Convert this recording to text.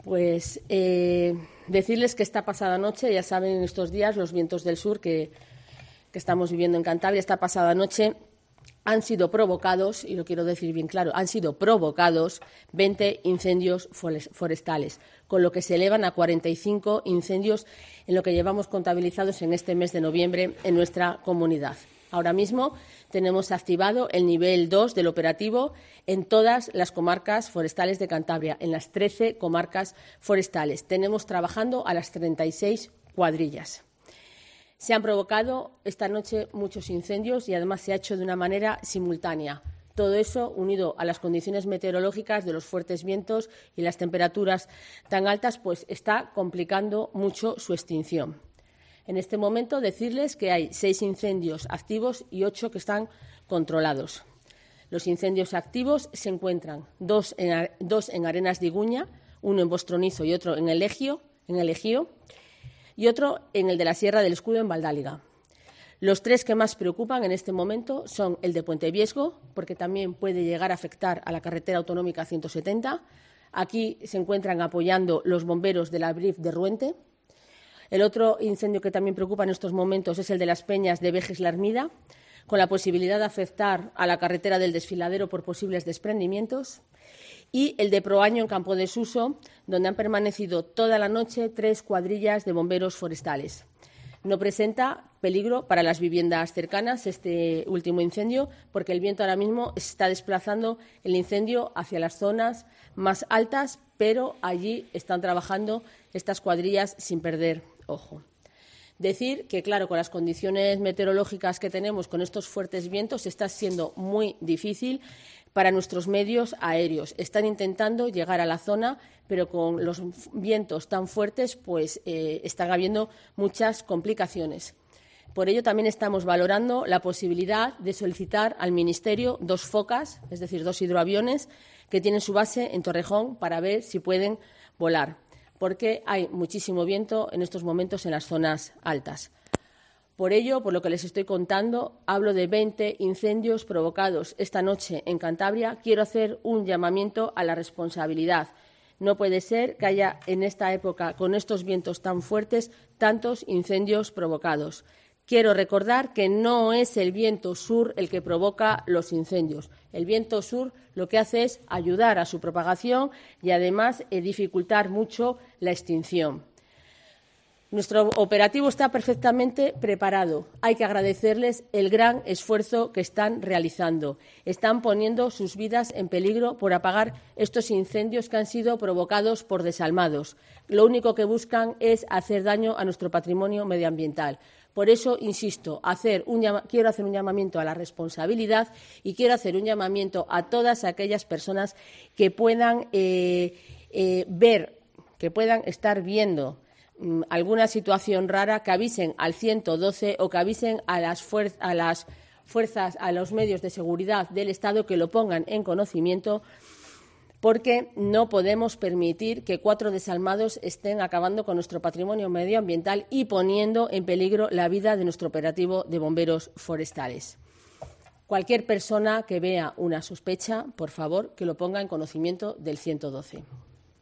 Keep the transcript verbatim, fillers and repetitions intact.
Pues eh, decirles que esta pasada noche, ya saben, en estos días, los vientos del sur que, que estamos viviendo en Cantabria, esta pasada noche han sido provocados, y lo quiero decir bien claro, han sido provocados veinte incendios forestales, con lo que se elevan a cuarenta y cinco incendios en lo que llevamos contabilizados en este mes de noviembre en nuestra comunidad. Ahora mismo tenemos activado el nivel dos del operativo en todas las comarcas forestales de Cantabria, en las trece comarcas forestales. Tenemos trabajando a las treinta y seis cuadrillas. Se han provocado esta noche muchos incendios y, además, se ha hecho de una manera simultánea. Todo eso, unido a las condiciones meteorológicas de los fuertes vientos y las temperaturas tan altas, pues está complicando mucho su extinción. En este momento, decirles que hay seis incendios activos y ocho que están controlados. Los incendios activos se encuentran dos en, dos en Arenas de Iguña, uno en Bostronizo y otro en el Ejío, en el Ejío, y otro en el de la Sierra del Escudo, en Valdáliga. Los tres que más preocupan en este momento son el de Puente Viesgo, porque también puede llegar a afectar a la carretera autonómica ciento setenta. Aquí se encuentran apoyando los bomberos de la B R I F de Ruente. El otro incendio que también preocupa en estos momentos es el de las Peñas de Vejes-La Ermida, con la posibilidad de afectar a la carretera del Desfiladero por posibles desprendimientos. Y el de Proaño, en Campo de Suso, donde han permanecido toda la noche tres cuadrillas de bomberos forestales. No presenta peligro para las viviendas cercanas este último incendio, porque el viento ahora mismo está desplazando el incendio hacia las zonas más altas, pero allí están trabajando estas cuadrillas sin perder ojo. Decir que, claro, con las condiciones meteorológicas que tenemos, con estos fuertes vientos, está siendo muy difícil para nuestros medios aéreos. Están intentando llegar a la zona, pero con los vientos tan fuertes, pues eh, están habiendo muchas complicaciones. Por ello, también estamos valorando la posibilidad de solicitar al Ministerio dos focas, es decir, dos hidroaviones, que tienen su base en Torrejón, para ver si pueden volar, porque hay muchísimo viento en estos momentos en las zonas altas. Por ello, por lo que les estoy contando, hablo de veinte incendios provocados esta noche en Cantabria. Quiero hacer un llamamiento a la responsabilidad. No puede ser que haya en esta época, con estos vientos tan fuertes, tantos incendios provocados. Quiero recordar que no es el viento sur el que provoca los incendios. El viento sur lo que hace es ayudar a su propagación y, además, eh, dificultar mucho la extinción. Nuestro operativo está perfectamente preparado. Hay que agradecerles el gran esfuerzo que están realizando. Están poniendo sus vidas en peligro por apagar estos incendios que han sido provocados por desalmados. Lo único que buscan es hacer daño a nuestro patrimonio medioambiental. Por eso, insisto, hacer un llama- quiero hacer un llamamiento a la responsabilidad y quiero hacer un llamamiento a todas aquellas personas que puedan eh, eh, ver, que puedan estar viendo alguna situación rara, que avisen al ciento doce o que avisen a las, fuer a las fuerzas, a los medios de seguridad del Estado, que lo pongan en conocimiento, porque no podemos permitir que cuatro desalmados estén acabando con nuestro patrimonio medioambiental y poniendo en peligro la vida de nuestro operativo de bomberos forestales. Cualquier persona que vea una sospecha, por favor, que lo ponga en conocimiento del ciento doce.